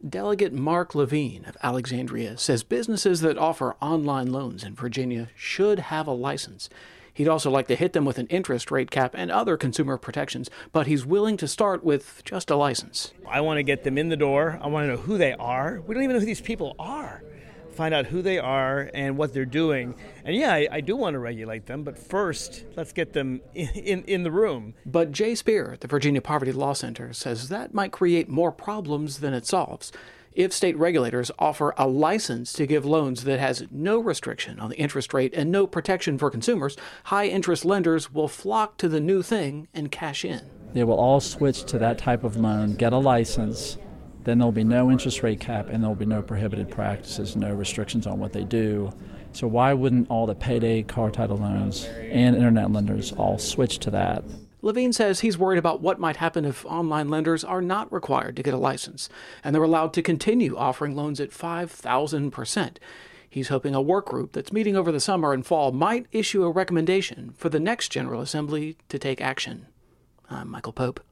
Delegate Mark Levine of Alexandria says businesses that offer online loans in Virginia should have a license. He'd also like to hit them with an interest rate cap and other consumer protections, but he's willing to start with just a license. I want to get them in the door. I want to know who they are. We don't even know who these people are. Find out who they are and what they're doing. And yeah, I do want to regulate them, but first, let's get them in the room. But Jay Spear at the Virginia Poverty Law Center says that might create more problems than it solves. If state regulators offer a license to give loans that has no restriction on the interest rate and no protection for consumers, high-interest lenders will flock to the new thing and cash in. They will all switch to that type of loan, get a license. Then there'll be no interest rate cap and there'll be no prohibited practices, no restrictions on what they do. So why wouldn't all the payday car title loans and internet lenders all switch to that? Levine says he's worried about what might happen if online lenders are not required to get a license, and they're allowed to continue offering loans at 5,000%. He's hoping a work group that's meeting over the summer and fall might issue a recommendation for the next General Assembly to take action. I'm Michael Pope.